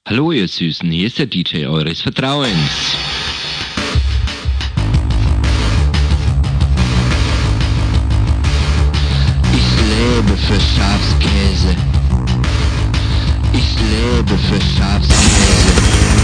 Hallo ihr Süßen, hier ist der DJ eures Vertrauens. Ich lebe für Schafskäse. Ich lebe für Schafskäse.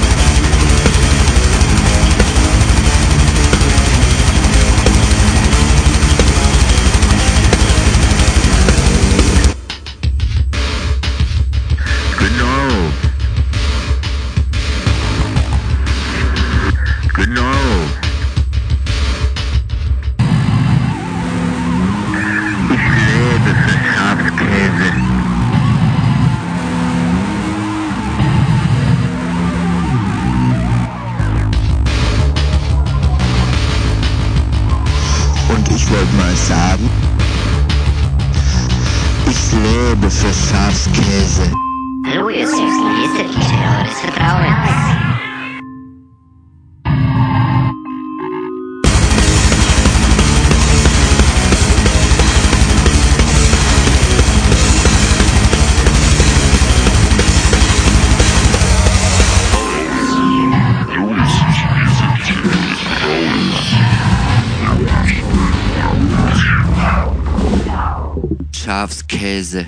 Und ich wollte mal sagen, ich lebe für Schafskäse. Hallo ihr Süßen, hier ist der DJ eures Vertrauens. Schafskäse.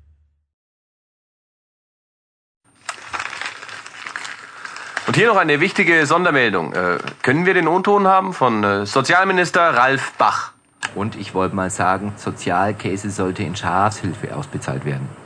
Und hier noch eine wichtige Sondermeldung. Können wir den O-Ton haben von Sozialminister Ralf Bach? Und ich wollte mal sagen, Sozialkäse sollte in Schafshilfe ausbezahlt werden.